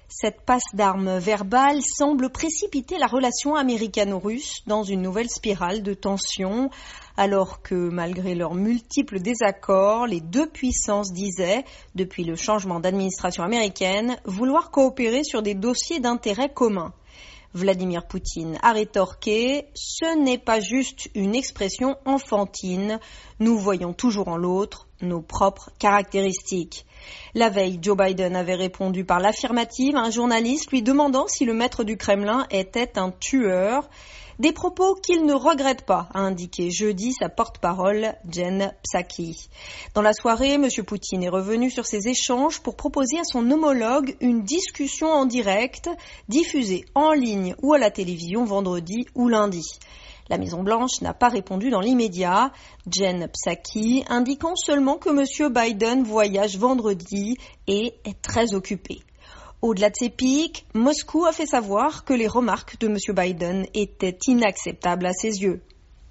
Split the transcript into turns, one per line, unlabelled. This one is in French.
Cette passe d'armes verbale semble précipiter la relation américano-russe dans une nouvelle spirale de tension, alors que, malgré leurs multiples désaccords, les deux puissances disaient, depuis le changement d'administration américaine, vouloir coopérer sur des dossiers d'intérêt commun. Vladimir Poutine a rétorqué « Ce n'est pas juste une expression enfantine, nous voyons toujours en l'autre nos propres caractéristiques ». La veille, Joe Biden avait répondu par l'affirmative à un journaliste lui demandant si le maître du Kremlin était un tueur. Des propos qu'il ne regrette pas, a indiqué jeudi sa porte-parole Jen Psaki. Dans la soirée, M. Poutine est revenu sur ces échanges pour proposer à son homologue une discussion en direct, diffusée en ligne ou à la télévision vendredi ou lundi. La Maison-Blanche n'a pas répondu dans l'immédiat, Jen Psaki indiquant seulement que M. Biden voyage vendredi et est très occupé. Au-delà de ces piques, Moscou a fait savoir que les remarques de M. Biden étaient inacceptables à ses yeux.